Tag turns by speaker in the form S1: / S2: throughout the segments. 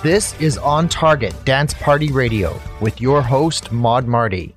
S1: This is On Target Dance Party Radio with your host, Maud Marty.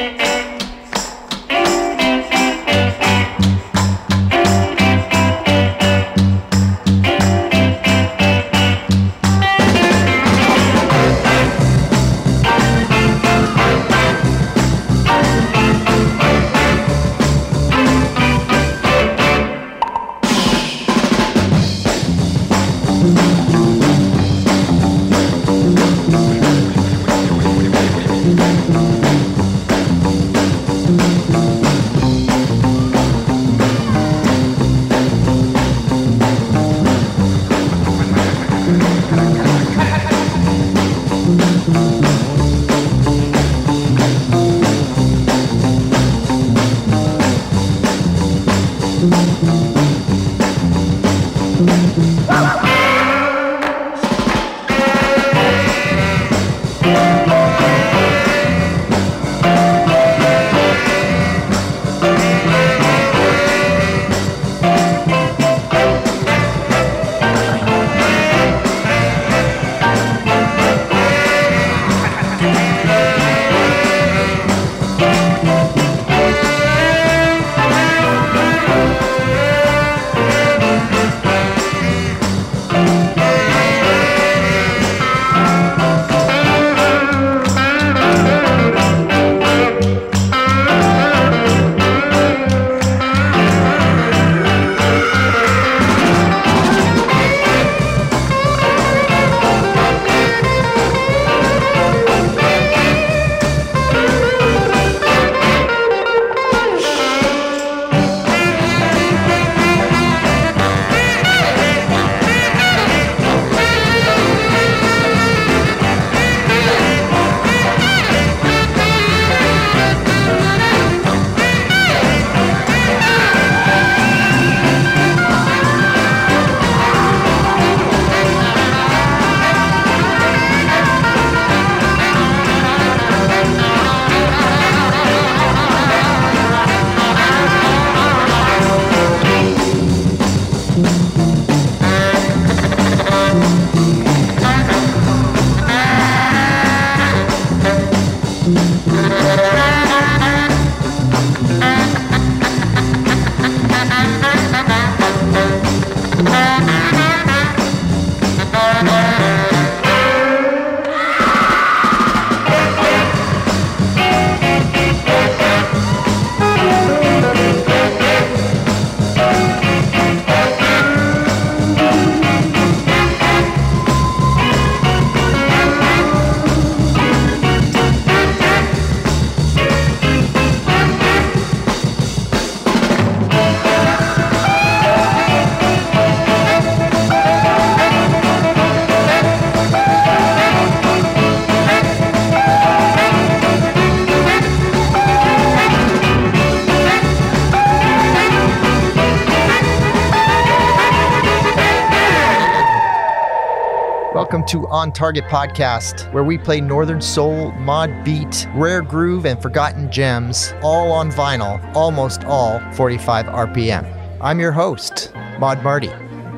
S1: Welcome to On Target Podcast, where we play Northern Soul, mod beat, rare groove, and forgotten gems, all on vinyl, almost all 45 RPM. I'm your host, Maud Marty.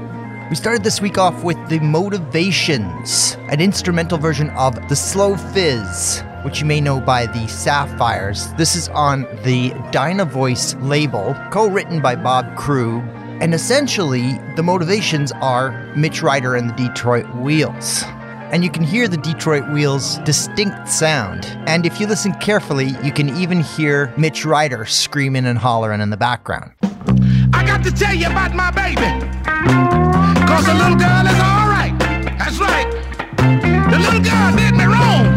S1: We started this week off with The Motivations, an instrumental version of The Slow Fizz, which you may know by the Sapphires. This is on the Dynavoice label, co-written by Bob Krug. And essentially, the Motivations are Mitch Ryder and the Detroit Wheels. And you can hear the Detroit Wheels' distinct sound. And if you listen carefully, you can even hear Mitch Ryder screaming and hollering in the background.
S2: I got to tell you about my baby, 'cause the little girl is all right. That's right. The little girl did me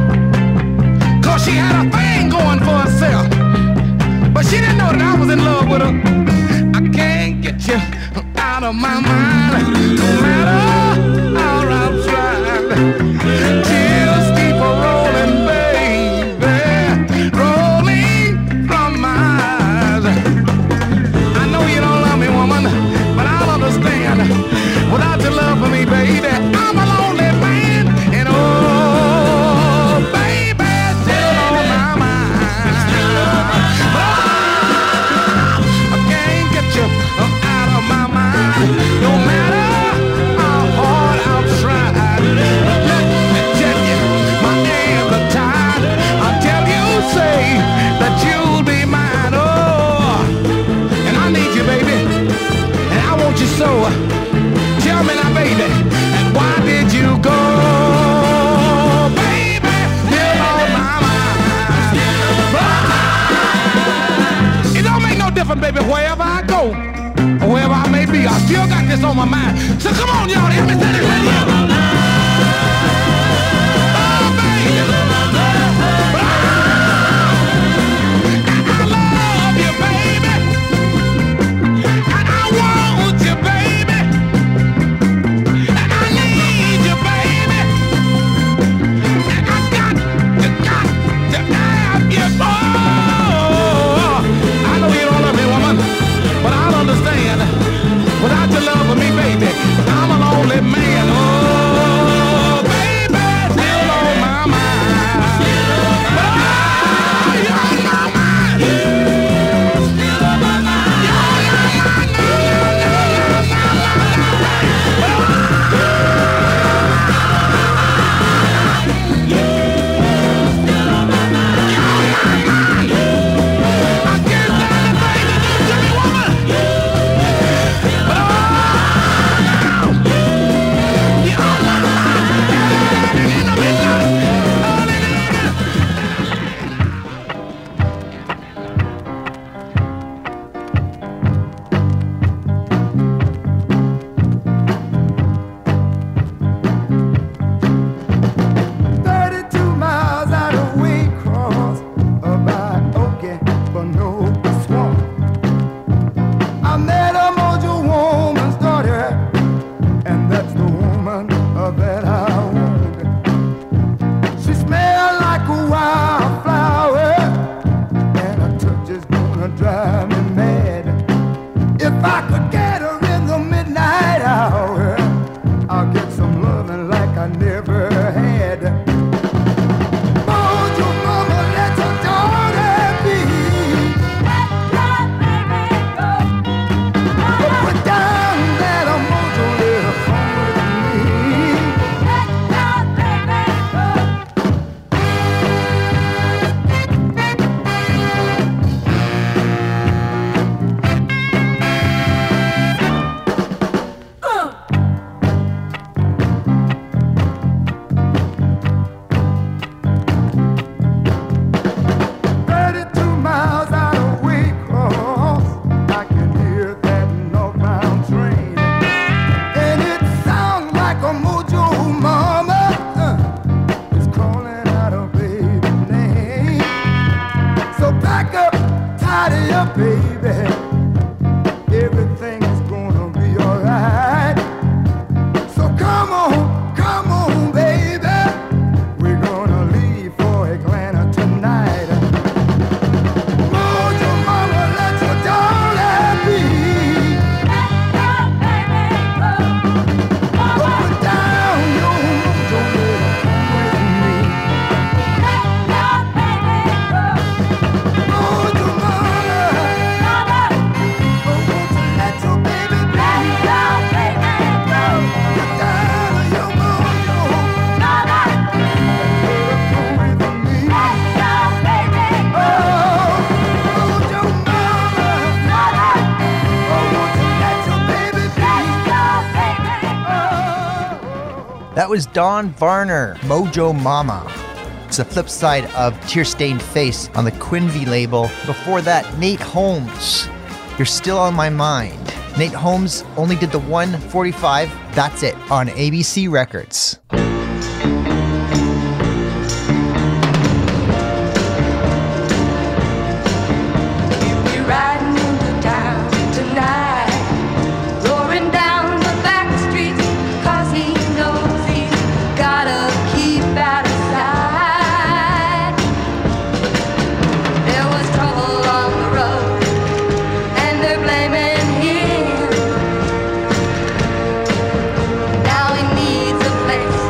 S2: wrong, 'cause she had a thing going for herself. But she didn't know that I was in love with her. I can't get you out of my mind, no matter how I'm trying. Tears keep rolling, baby, rolling from my eyes. I know you don't love me, woman, but I'll understand. Without your love for me, baby, I'm a lonely man, and oh, baby, still on my mind. But I can't get you out of my mind, no that's on my mind. So come on, y'all, help me say this right here. Oh, baby. I love you, baby. And I want you, baby. And I need you, baby. And I got to have you. Oh, I know you don't love me, woman, but I'll understand. Without your love for me, baby, I'm a lonely man. Oh, baby, still on my mind. Oh, you're on my mind. Still on my mind. You're on my mind. I can't stand the thing you do to me, woman. But you're on my mind. In the midnight.
S1: That was Dawn Varner, Mojo Mama. It's the flip side of Tear Stained Face on the Quinvy label. Before that, Nate Holmes, You're Still on My Mind. Nate Holmes only did the 145, that's it, on ABC Records.
S3: Now he needs a place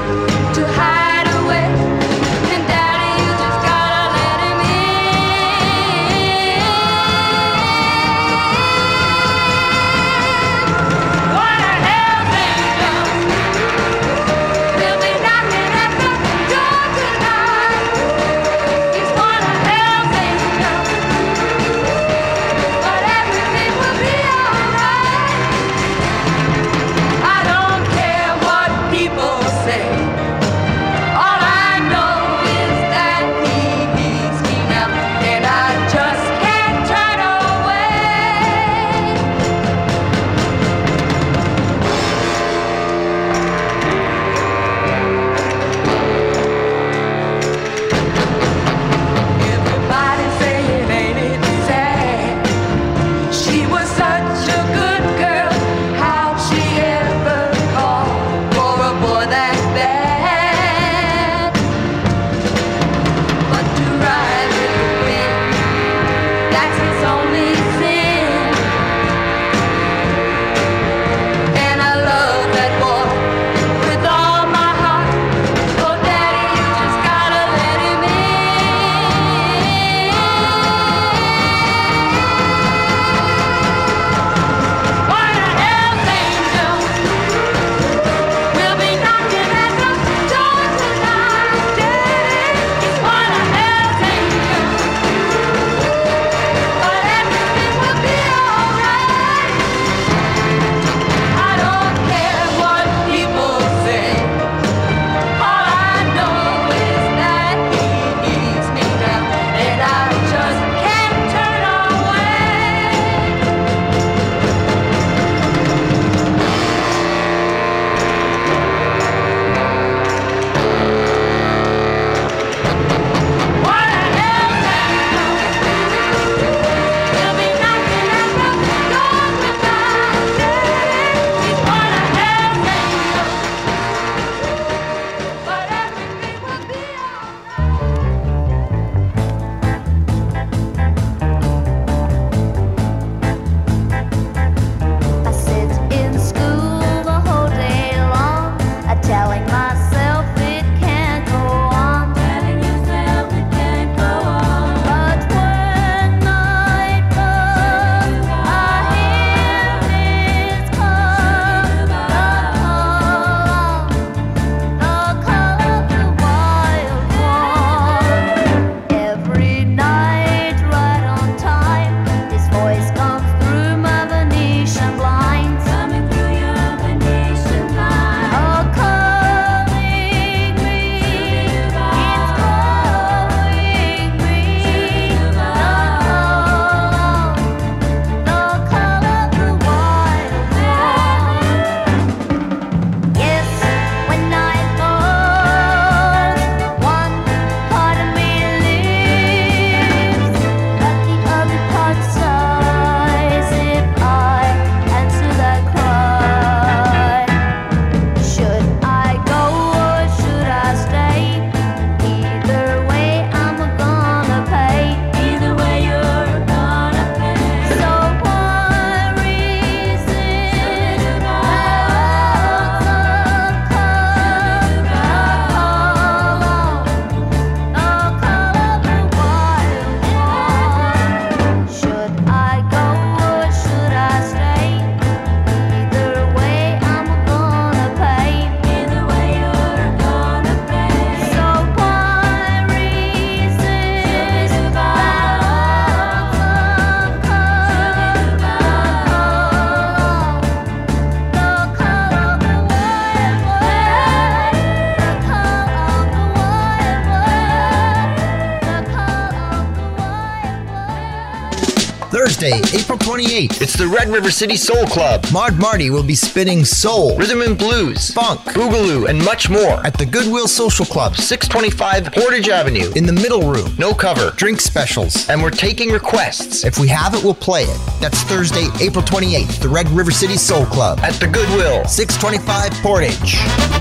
S1: Thursday, April 28th.
S3: It's the Red River City Soul Club.
S1: Maud Marty will be spinning soul,
S3: rhythm and blues,
S1: funk,
S3: boogaloo, and much more
S1: at the Goodwill Social Club,
S3: 625 Portage Avenue.
S1: In the middle room.
S3: No cover.
S1: Drink specials.
S3: And we're taking requests.
S1: If we have it, we'll play it. That's Thursday, April 28th, the Red River City Soul Club.
S3: At the Goodwill.
S1: 625 Portage.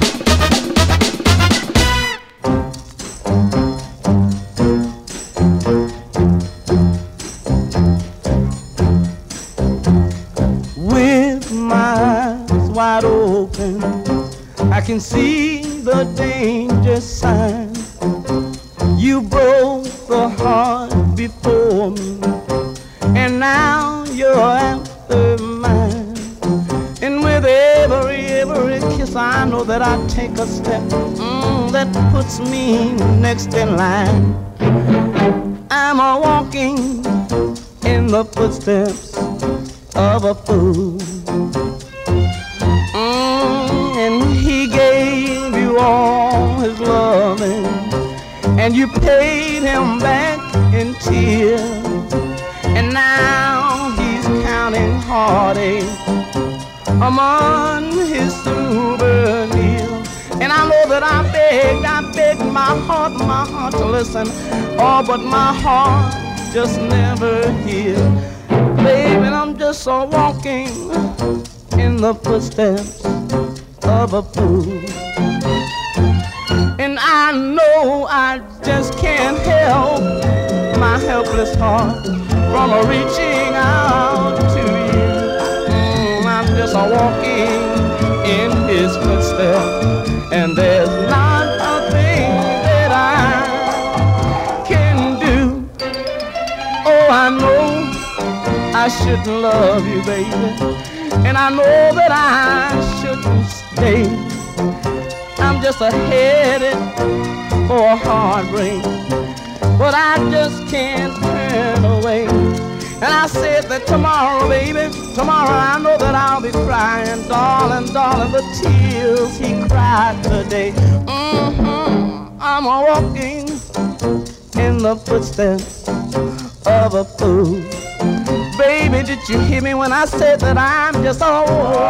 S4: With my eyes wide open, I can see the danger sign. You broke the heart before me, and now you're after mine. And with every kiss, I know that I take a step that puts me next in line. I'm a walking in the footsteps of a fool. And he gave you all his loving, and you paid him back in tears. And now he's counting heartache among his souvenirs. And I know that I begged my heart to listen. Oh, but my heart just never hears. Baby, I'm just a walking in the footsteps of a fool. And I know I just can't help my helpless heart from reaching out to you. I'm just a walking in his footsteps, and there's not a thing that I can do. Oh, I know I shouldn't love you, baby, and I know that I shouldn't stay. I'm just headed for a heartbreak, but I just can't turn away. And I said that tomorrow, baby, tomorrow I know that I'll be crying. Darling, darling, the tears he cried today. I'm walking in the footsteps of a fool. Baby, did you hear me when I said that I'm just a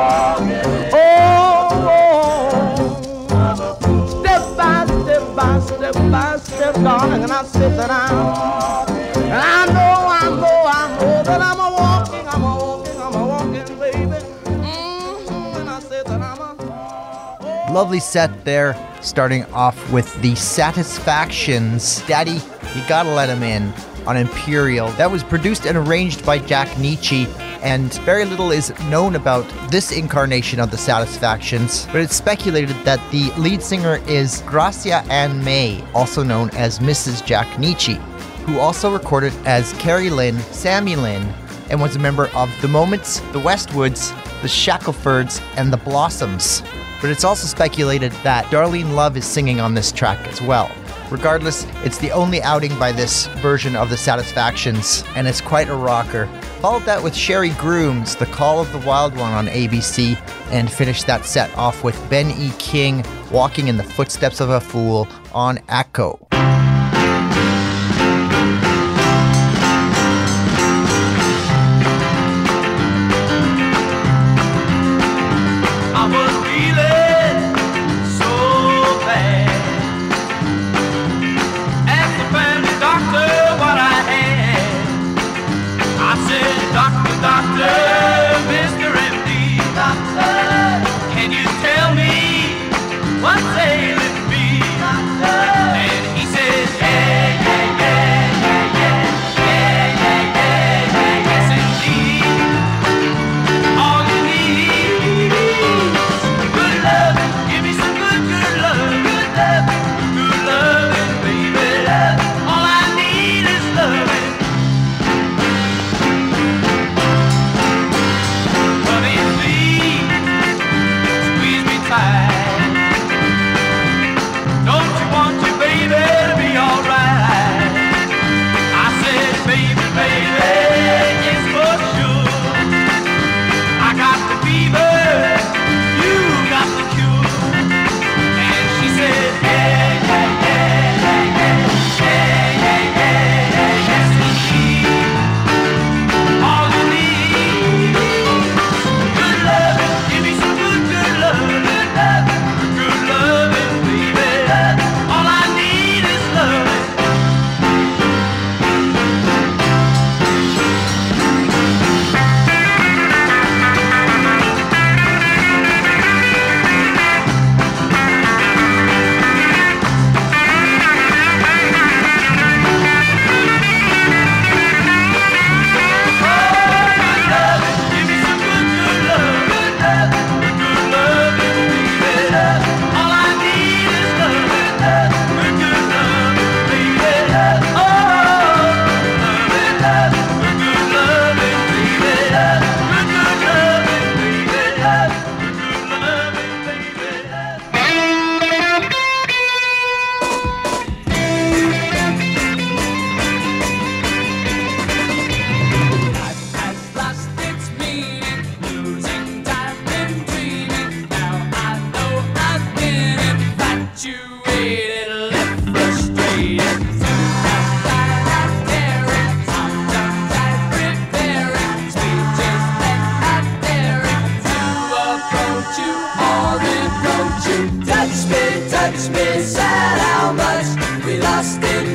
S4: step by step, darling, and I said that and I know that I'm a walking, baby. And I said that I'm a
S1: Lovely set there, starting off with the Satisfactions. Daddy, You Gotta Let Him In on Imperial. That was produced and arranged by Jack Nietzsche, and very little is known about this incarnation of the Satisfactions, but it's speculated that the lead singer is Gracia Ann May, also known as Mrs. Jack Nietzsche, who also recorded as Carrie Lynn, Sammy Lynn, and was a member of The Moments, The Westwoods, The Shacklefords, and The Blossoms. But it's also speculated that Darlene Love is singing on this track as well. Regardless, it's the only outing by this version of the Satisfactions, and it's quite a rocker. Followed that with Sherry Grooms, The Call of the Wild One on ABC, and finished that set off with Ben E. King, Walking in the Footsteps of a Fool on Echo.
S5: What's ailing me? And he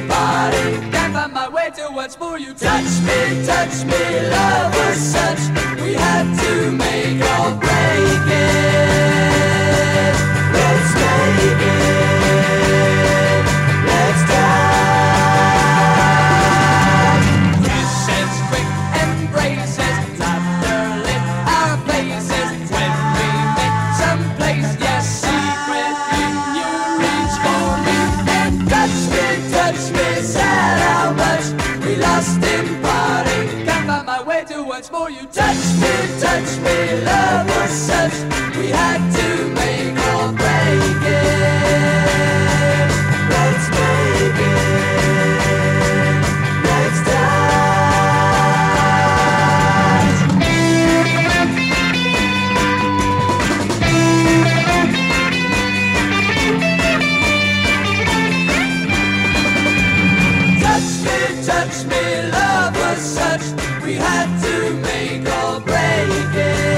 S5: lasting party. Can't find my way to once more you touch me, love was such. We had to make or break it. Let's make it. Let's die. Kisses, quick embraces, laughter lit our faces. When we met someplace, yes, secretly you reach for me and touch me, sad how much we lost in party. Can't find my way to once more you touch me, love was such. We had to make or break it. Let's make it. Let's touch me, love was such. We had to make or break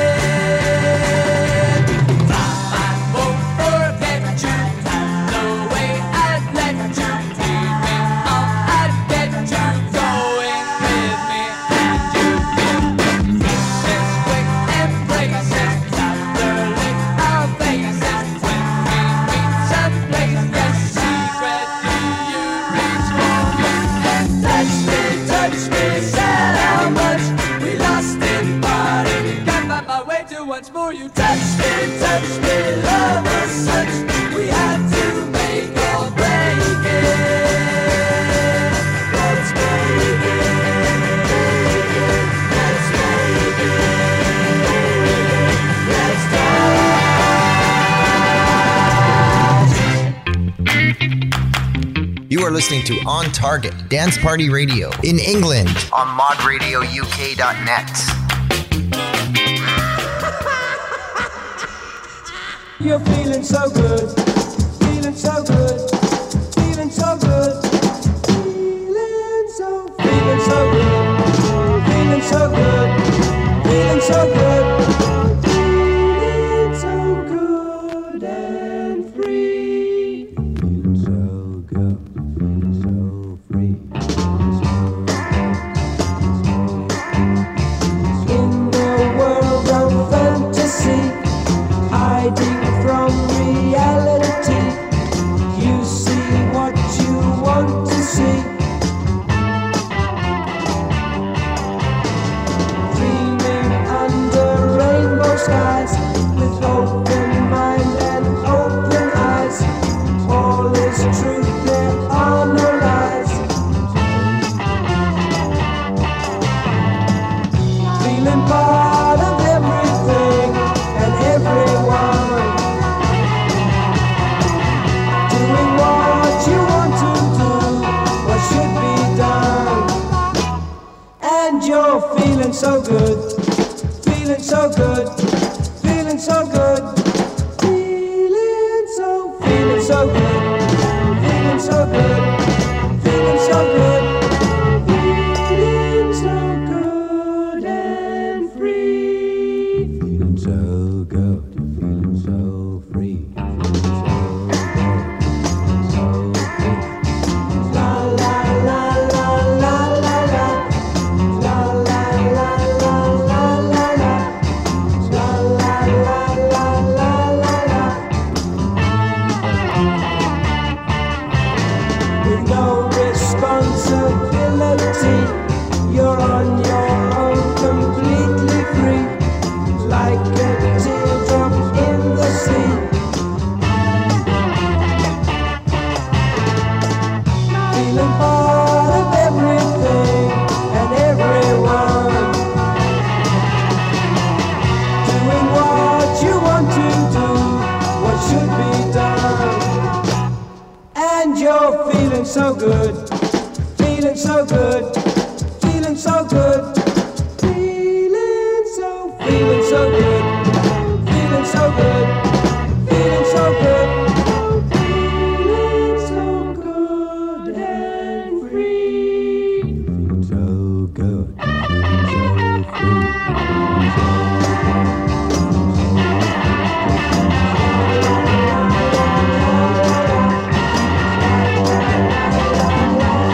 S5: it. I won't forget you. No way I'd let you leave me on. I'd get you going with me, and you give kisses, quick embraces, laughter lit our faces. When we meet someplace, yes, secretly you reach for me and touch me, sad how much we lost in party. Can't find my way to once more you touch me, love was such. We had to make or break it. Let's make it. Let's make it. Let's
S1: You are listening to On Target Dance Party Radio in England on modradiouk.net.
S6: You're feeling so good, feeling so good, feeling so good, feeling so good, feeling so good, feeling so good, feeling so good and free, feeling so good, feeling so free. In the world of fantasy, hiding from reality, you see what you want to see. Dreaming under rainbow skies, with open mind and open eyes. All is truth, there are no lies. Feeling part of everything and everyone, doing what you want to do, what should be done. And you're feeling so good, feeling so good, feeling so good, feeling so good, feeling so good, feeling so good, feeling so good and free. Feeling so good, feeling so free, feeling so free. La la la la la la la, la la la la la la la, la la la la la la la. With no responsibility, you're on your own, completely free, like a teardrop in the sea. Feeling part of everything and everyone, doing what you want to do, what should be done. And you're feeling so good, feeling so good, feeling so good, feeling so good, feeling so good, feeling so good, feeling so good, feeling so good and free, feeling so good, feeling so free, feeling so good.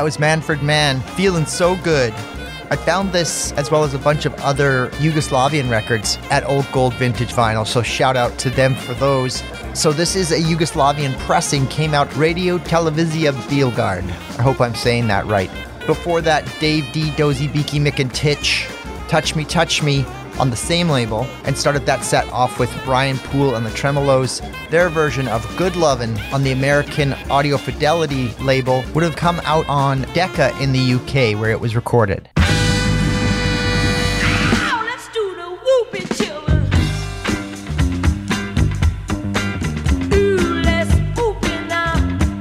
S1: That was Manfred Mann, Feeling So Good. I found this, as well as a bunch of other Yugoslavian records, at Old Gold Vintage Vinyl, so shout out to them for those. So this is a Yugoslavian pressing, came out Radio Televizija Beograd. I hope I'm saying that right. Before that, Dave D, Dozy, Beaky, Mick and Titch, Touch Me, on the same label, and started that set off with Brian Poole and the Tremolos. Their version of Good Lovin' on the American Audio Fidelity label would have come out on Decca in the UK, where it was recorded.
S5: Now let's do the whoopee children. Ooh, let's whoop it now.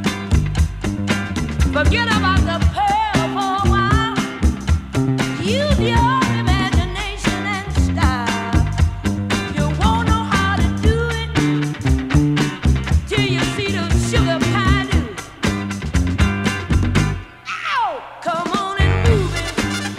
S5: Forget about the pearl for a while. Use your imagination and style. You won't know how to do it till you see the sugar pie do. Ow! Come on and move it.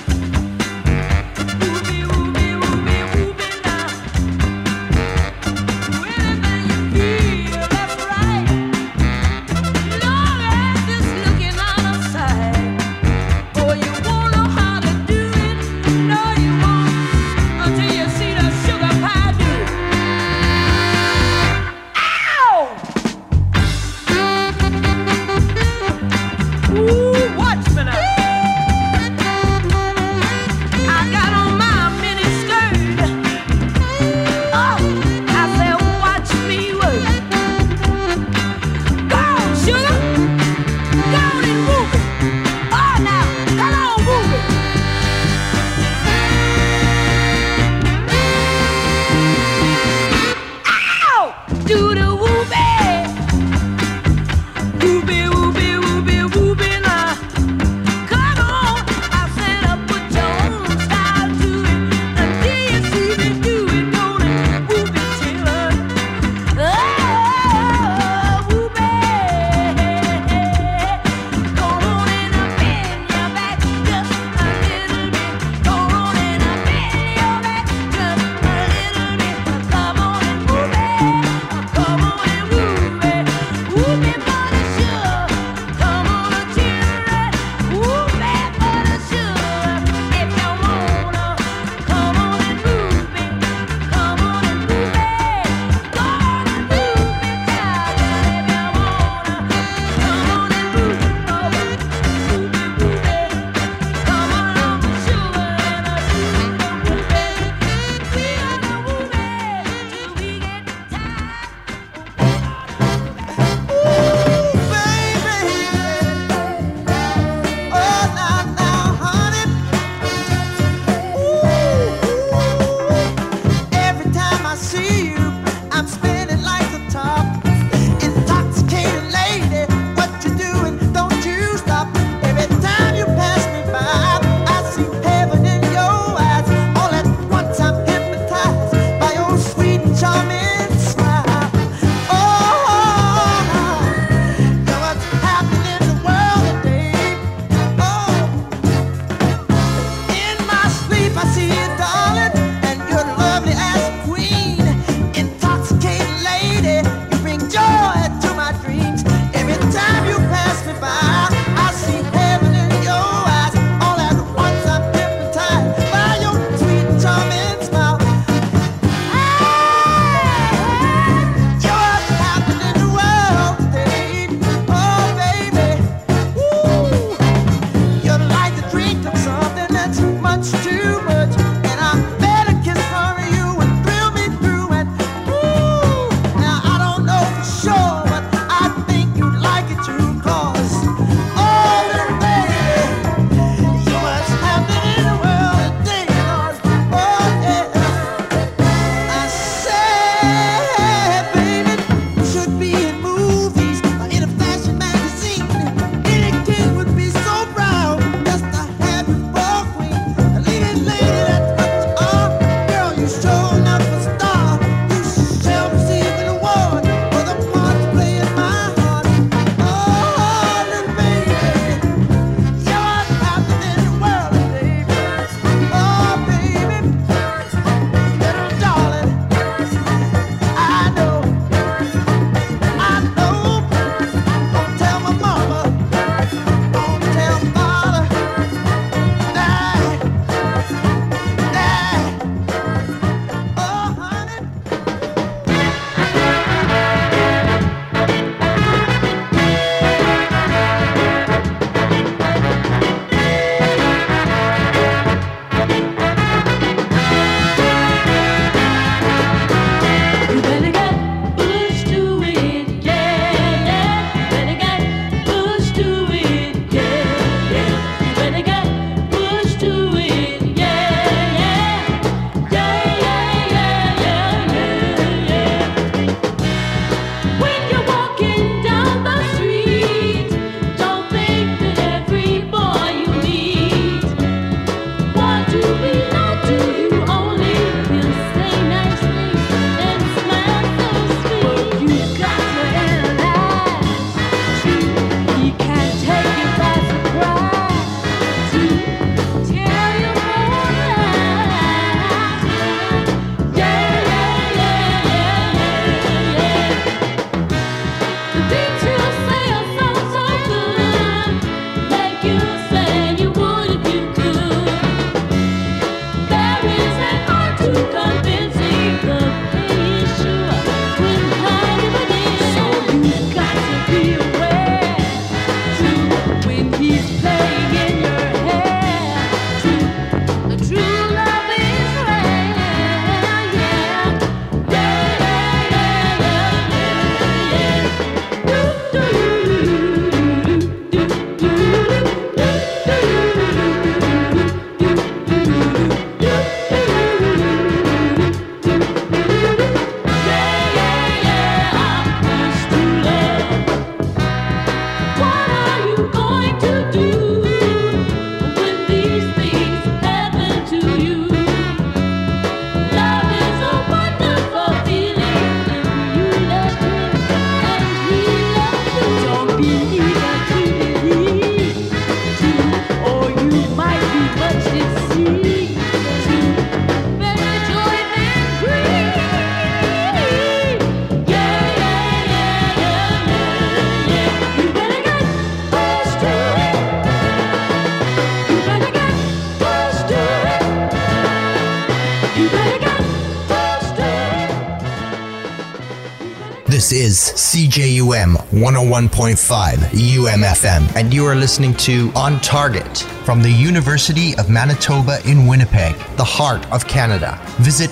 S1: This is CJUM 101.5 UMFM, and you are listening to On Target from the University of Manitoba in Winnipeg, the heart of Canada. Visit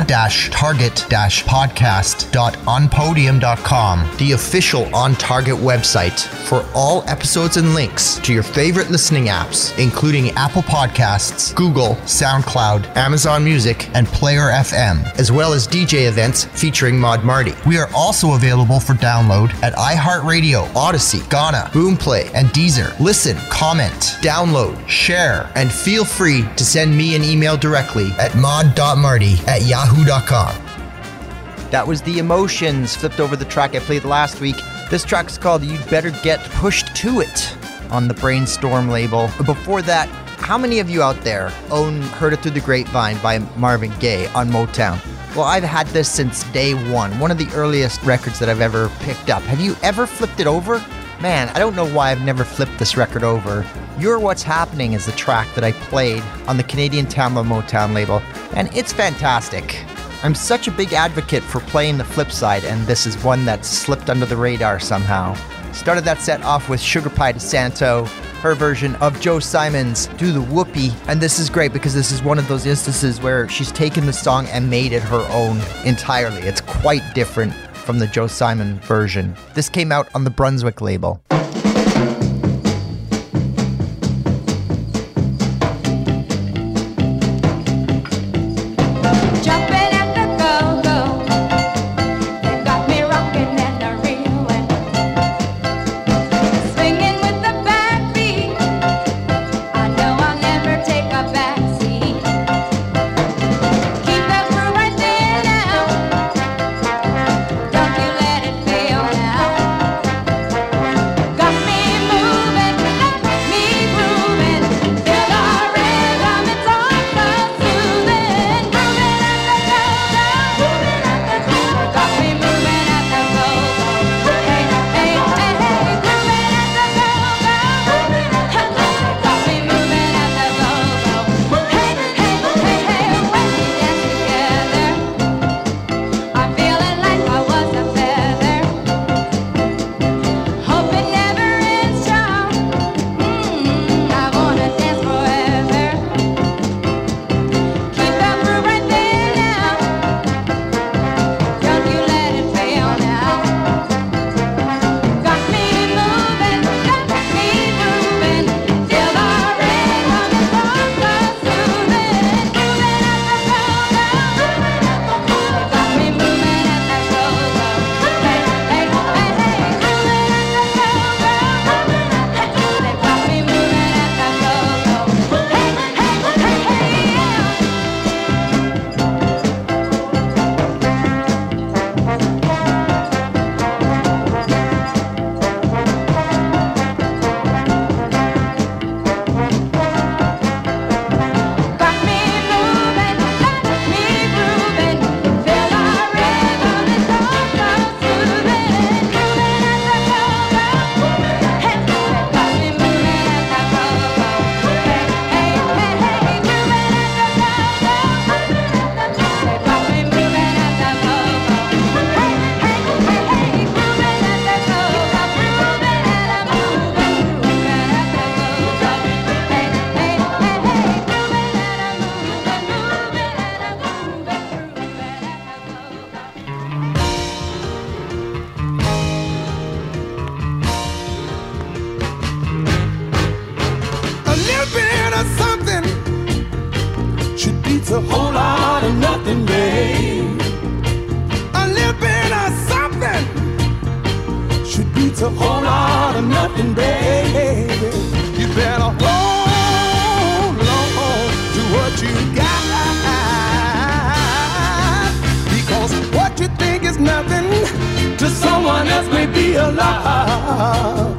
S1: on-target-podcast.onpodium.com, the official On Target website for all episodes and links to your favorite listening apps, including Apple Podcasts, Google, SoundCloud, Amazon Music, and Player FM, as well as DJ events featuring Mod Marty. We are also available for download at iHeartRadio, Odyssey, Ghana, Boomplay, and Deezer. Listen, comment, download, share, and feel free to send me an email directly at mod.marty@yahoo.com. That was The Emotions, flipped over the track I played last week. This track is called You'd Better Get Pushed to It on the Brainstorm label. Before that, how many of you out there Heard It Through the Grapevine by Marvin Gaye on Motown? Well, I've had this since day one of the earliest records that I've ever picked up. Have you ever flipped it over? Man, I don't know why I've never flipped this record over. You're What's Happening is the track that I played on the Canadian Tamla Motown label, and it's fantastic. I'm such a big advocate for playing the flip side, and this is one that slipped under the radar somehow. Started that set off with Sugar Pie DeSanto, her version of Joe Simon's Do the Whoopee, and this is great because this is one of those instances where she's taken the song and made it her own entirely. It's quite different from the Joe Simon version. This came out on the Brunswick label.
S6: A whole lot of nothing, babe. A little bit of something should beat a whole lot of nothing, babe. You better hold on to what you got, because what you think is nothing to someone else may be a lot.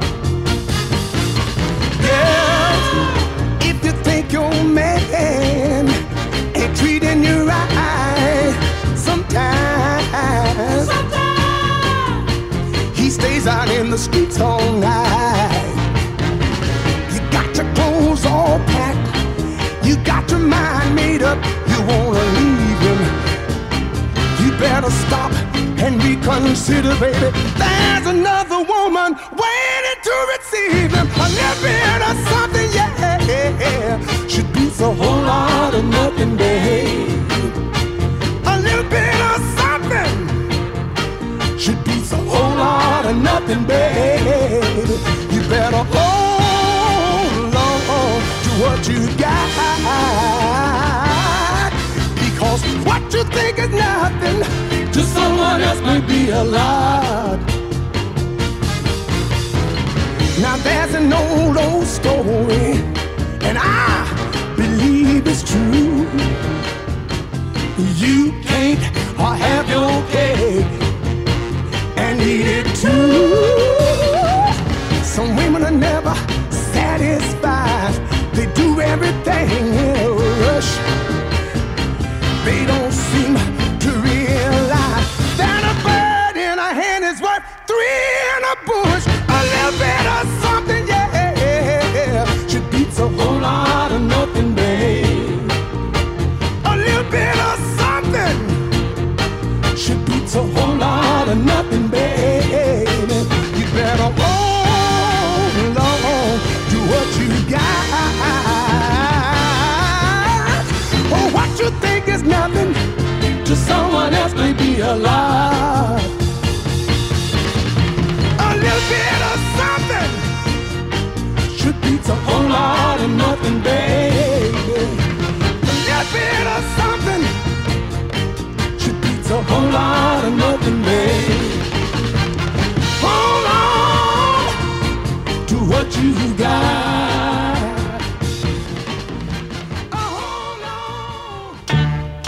S6: Girls, if you think your man treating you right, sometimes he stays out in the streets all night. You got your clothes all packed, you got your mind made up, you wanna leave him. You better stop
S2: and reconsider, baby. There's another woman waiting to receive him. A little bit of something, yeah, should be a whole lot of nothing, baby. A little bit of something should be a whole lot of nothing, baby. You better hold on to what you got, because what you think is nothing to someone else may be a lot. Now there's an old story, and I believe it's true. You can't have your cake and eat it too. Some women are never satisfied. They do everything in a rush. They don't seem to realize that a bird in a hand is worth three in a bush. A little bit of something, yeah, should beat a whole lot of nothing, babe. A little bit of something should beat a whole lot of nothing, baby. You better hold on to what you got. Oh, what you think is nothing to someone else may be a lot. A little bit of something should beat a whole lot of nothing, baby. A little bit of something should beat a whole lot of nothing, baby. Hold on to what you got. Hold on.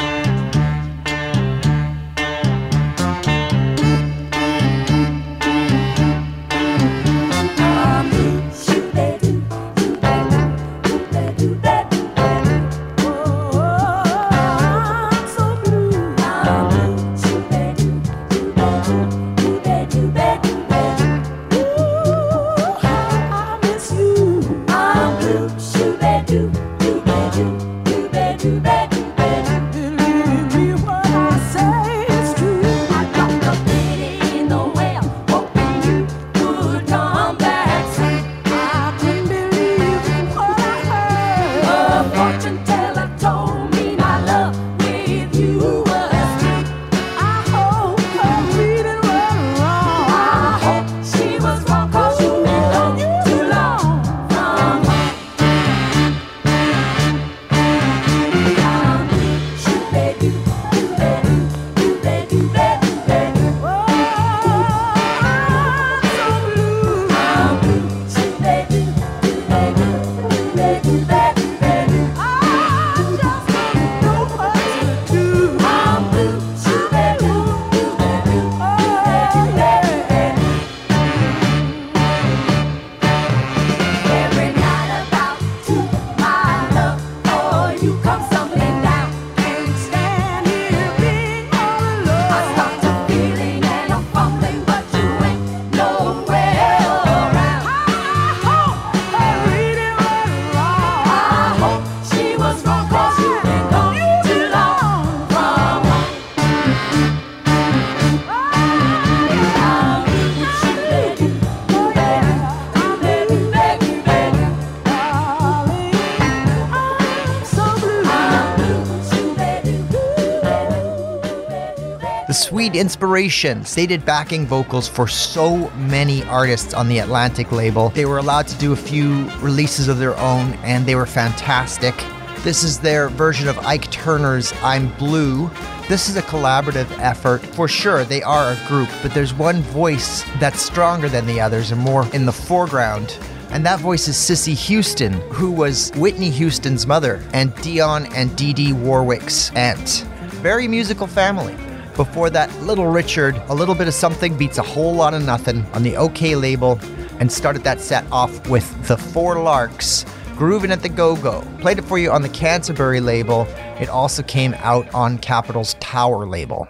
S1: Sweet Inspiration stated backing vocals for so many artists on the Atlantic label. They were allowed to do a few releases of their own, and they were fantastic. This is their version of Ike Turner's I'm Blue. This is a collaborative effort. For sure, they are a group, but there's one voice that's stronger than the others and more in the foreground. And that voice is Cissy Houston, who was Whitney Houston's mother and Dionne and Dee Dee Warwick's aunt. Very musical family. Before that, Little Richard, A Little Bit of Something Beats a Whole Lot of Nothing on the OK label, and started that set off with The Four Larks, Groovin' at the Go-Go. Played it for you on the Canterbury label. It also came out on Capitol's Tower label.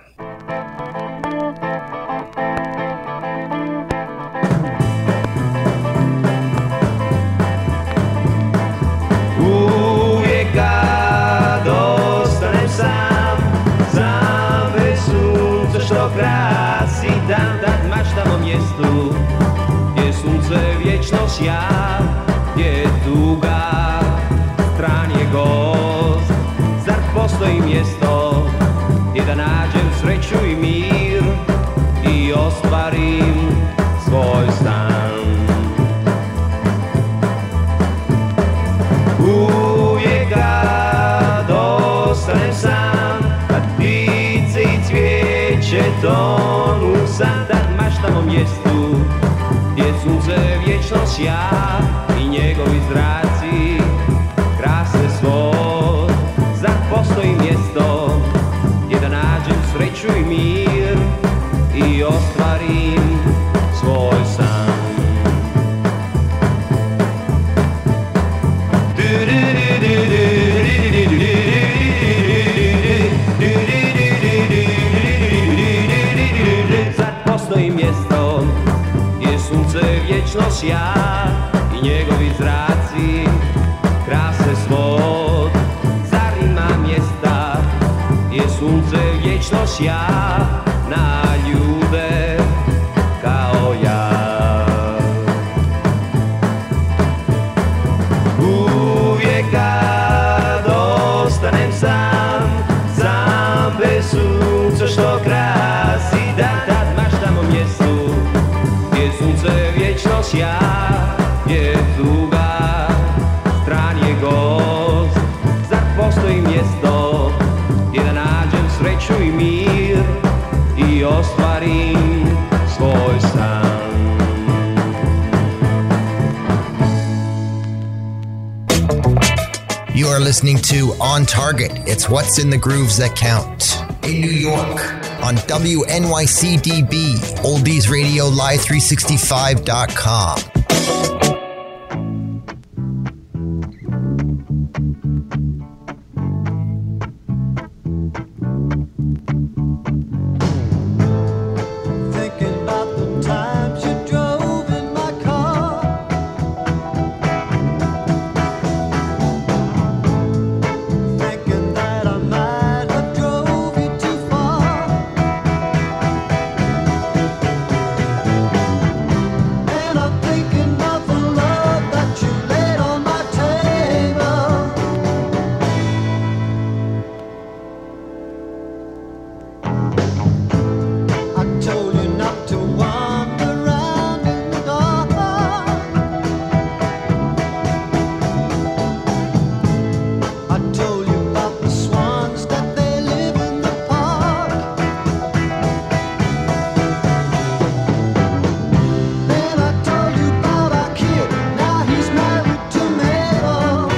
S7: Dostałem sam, sam rysunk coś to gra. nađem sreću i mir i ostvarim svoj san. Uvijek kad ostanem sam, kad ptice i cvijeće tonu san, tad maštam o mjestu gdje sunce vječno sja i njegovi zraci krase svod. Zar postoji mjesto gdje da nađem sreću i mir i ostvarim svoj san? Zar postoji mjesto gdje sunce vječno sja i njegovi zraci krase svod? Zar ima mjesta gdje sunce vječno sja na ljude kao ja? Uvijek kad ostanem sam, sam bez sunca što krasi dan, tad maštam o mjestu gdje sunce vječno sja, gdje je tuga, stran je gost. Zar postoji mjesto gdje da nađem sreću i mir i ostvarim svoj san?
S1: You are listening to On Target. It's what's in the grooves that count. In New York, on WNYCDB, Oldies Radio Live 365.com.
S6: Thinking about the times you drove in my car, thinking that I might have drove you too far, and I'm thinking of the love that you laid on my table. I told you not to wander around in the dark. I told you about the swans that they live in the park. Then I told you about our kid. Now he's married to Mabel.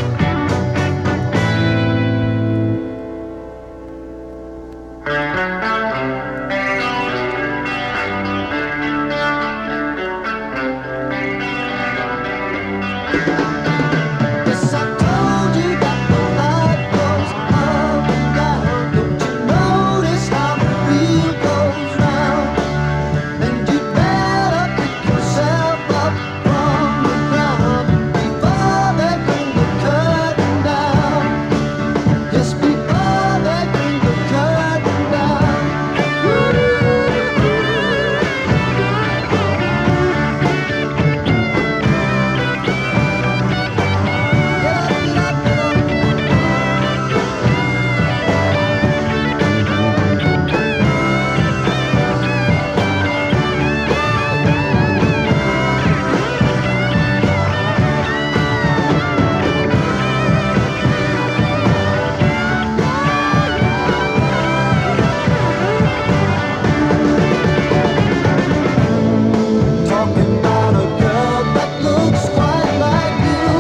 S6: Yes, I told you that the light goes up and down. Don't you notice how the wheel goes round? And you'd better pick yourself up from the ground before they bring the curtain down. Just before they bring the curtain down. Talking about a girl that looks quite like you.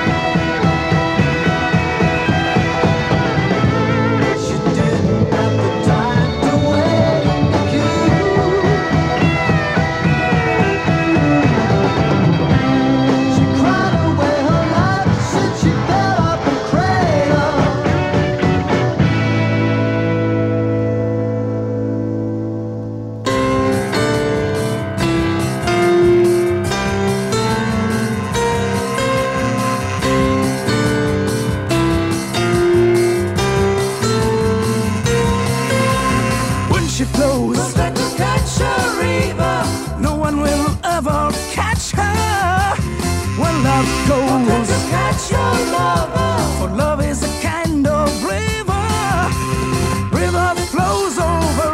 S6: She didn't have the time to wait in the queue. She cried away her life since she fell off the cradle.
S4: When she flows, don't let her catch her either. No one will ever catch her. When love goes, don't let her catch your lover. For love is a kind of river. River flows over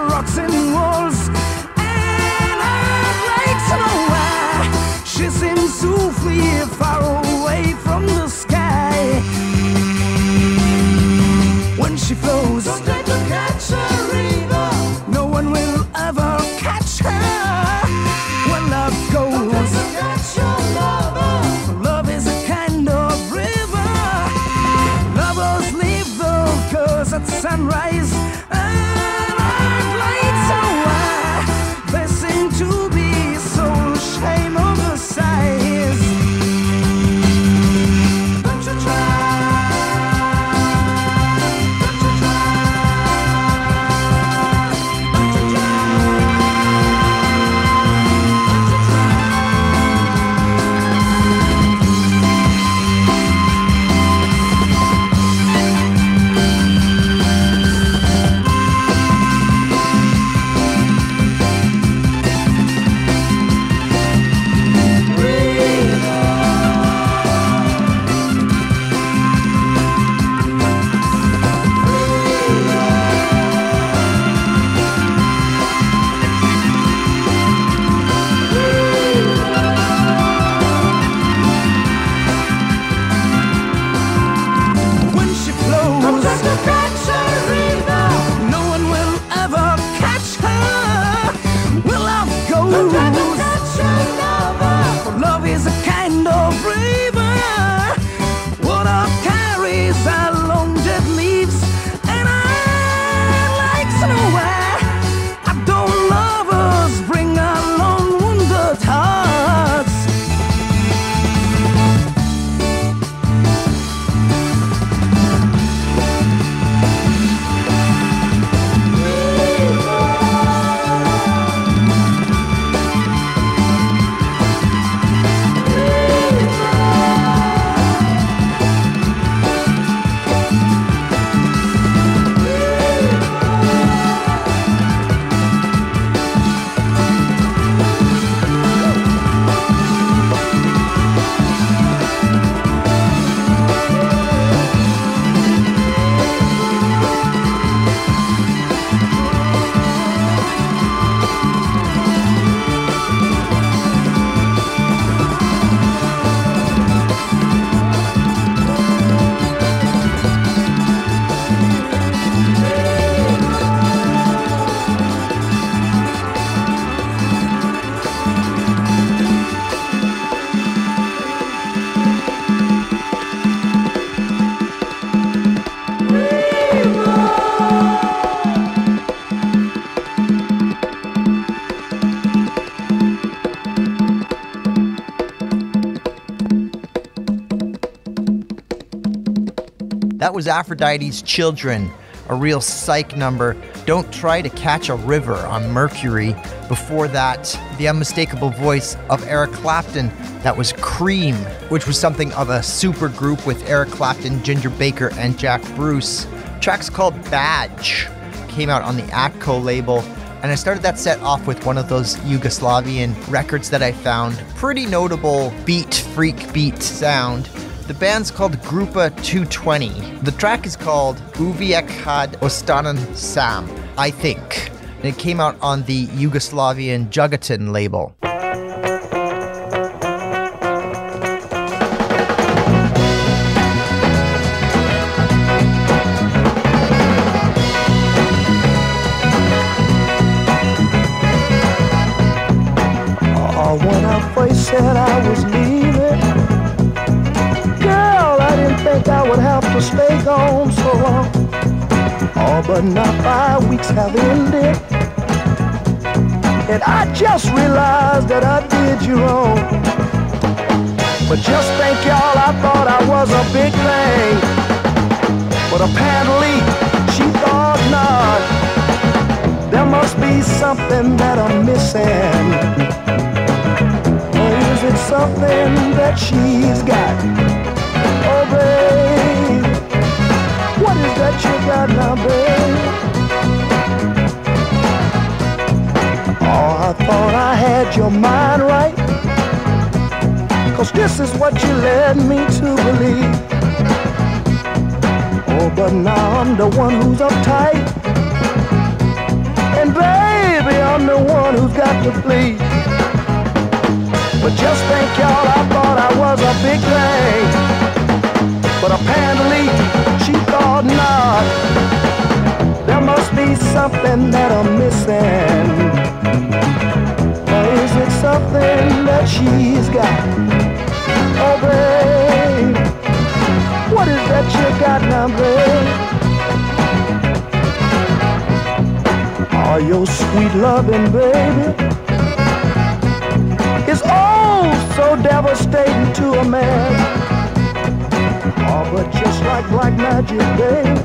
S4: For love is a kind of river, water carries along dead leaves, and I like nowhere. I don't lovers bring along wounded hearts.
S1: That was Aphrodite's Children, a real psych number. Don't Try to Catch a River on Mercury. Before that, the unmistakable voice of Eric Clapton. That was Cream, which was something of a super group with Eric Clapton, Ginger Baker, and Jack Bruce. Track's called Badge. Came out on the Atco label. And I started that set off with one of those Yugoslavian records that I found. Pretty notable beat, freak beat sound. The band's called Grupa 220. The track is called Uvijek had Ostanan Sam, I think. And it came out on the Yugoslavian Jugoton label.
S4: When I first said I was leaving, girl, I didn't think I would have to stay gone so long. Oh, but now 5 weeks have ended, and I just realized that I did you wrong. But just think, y'all, I thought I was a big thing, but apparently she thought not. There must be something that I'm missing. Is it something that she's got? Oh, babe, what is that you got now, babe? Oh, I thought I had your mind right, 'cause this is what you led me to believe. Oh, but now I'm the one who's uptight, and baby, I'm the one who's got to flee. But just think, y'all, I thought I was a big thing, but apparently she thought not. There must be something that I'm missing. Or is it something that she's got? Oh, babe, what is that you got now, babe? Oh, your sweet loving, baby, is oh so devastating to a man. Oh, but just like black magic, babe,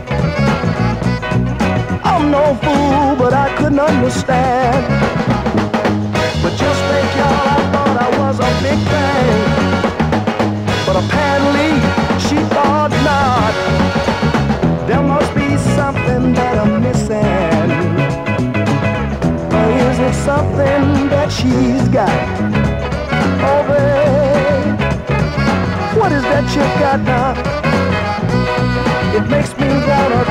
S4: I'm no fool, but I couldn't understand. But just think, y'all, I thought I was a big thing, but apparently she thought not. There must be something that I'm missing. Or is it something that she's got? Oh, babe, what is that you got now? It makes me wanna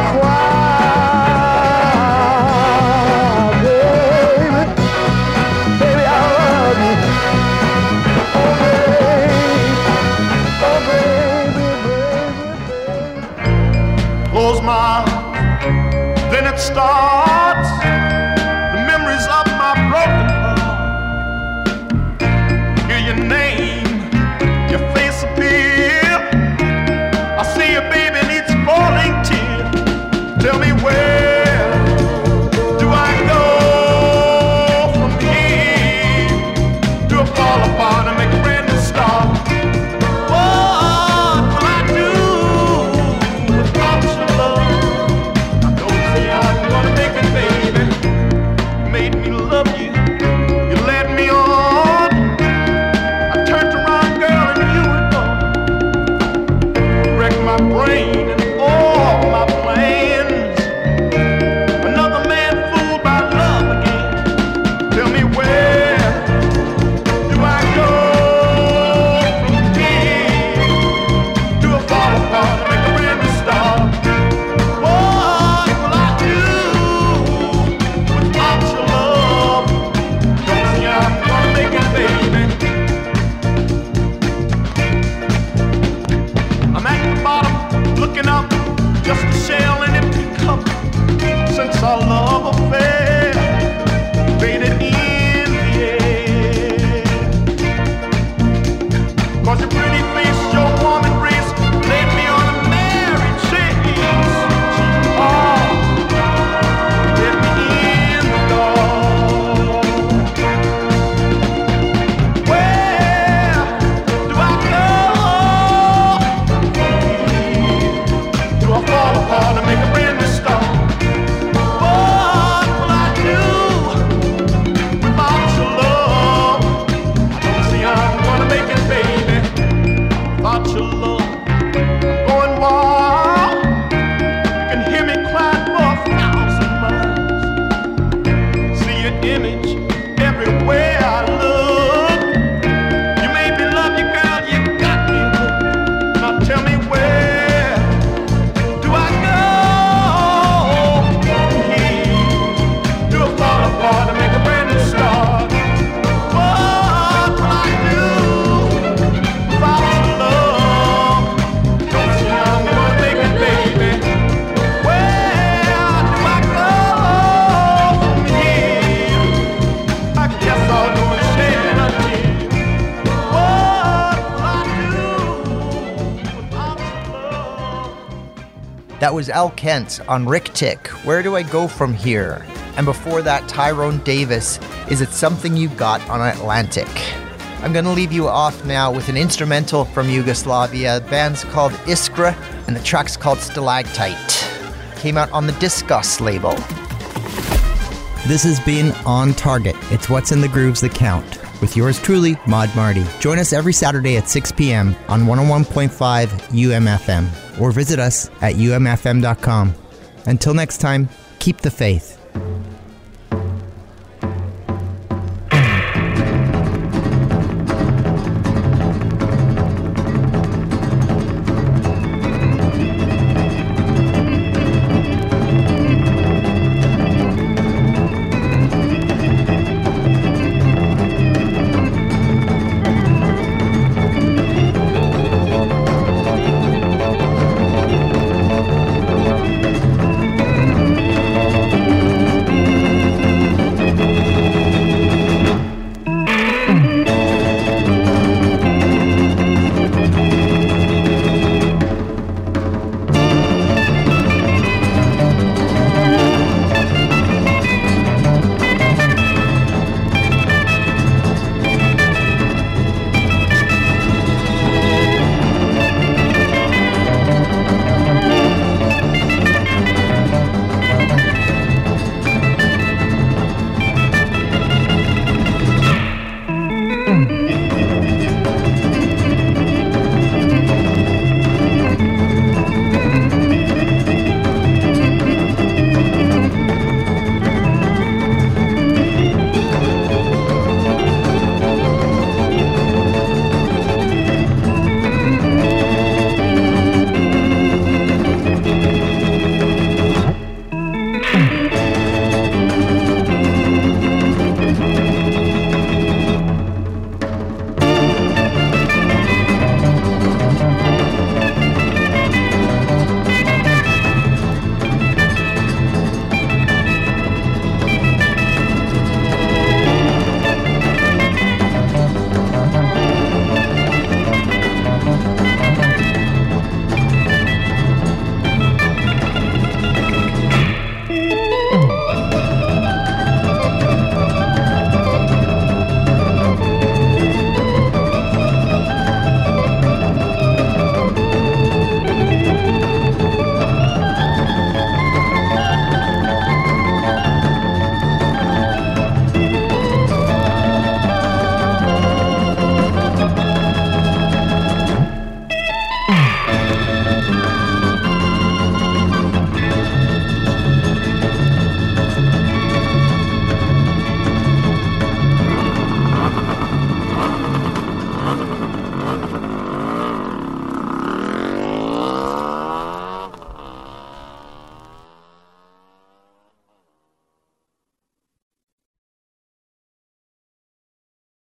S4: cry, baby. Baby, I love you. Oh, baby, oh, baby, baby, baby.
S2: Close my eyes, then it starts. The memories of my broken heart. image everywhere I look. You made me love you, girl, you got me hooked. Now tell me, where do I go from here? Do a fall apart to make a brand new start? What will I do without your love? Don't you know I'm gonna make it, baby? Where do I go from here? I guess I'll go and shed a tear. What will I do without your love?
S1: That was Al Kent on Rick Tick, Where Do I Go From Here? And before that, Tyrone Davis, Is It Something You Got on Atlantic? I'm going to leave you off now with an instrumental from Yugoslavia. The band's called Iskra, and the track's called Stalactite. Came out on the Discuss label. This has been On Target. It's what's in the grooves that count. With yours truly, Maud Marty. Join us every Saturday at 6 p.m. on 101.5 UMFM, or visit us at umfm.com. Until next time, keep the faith.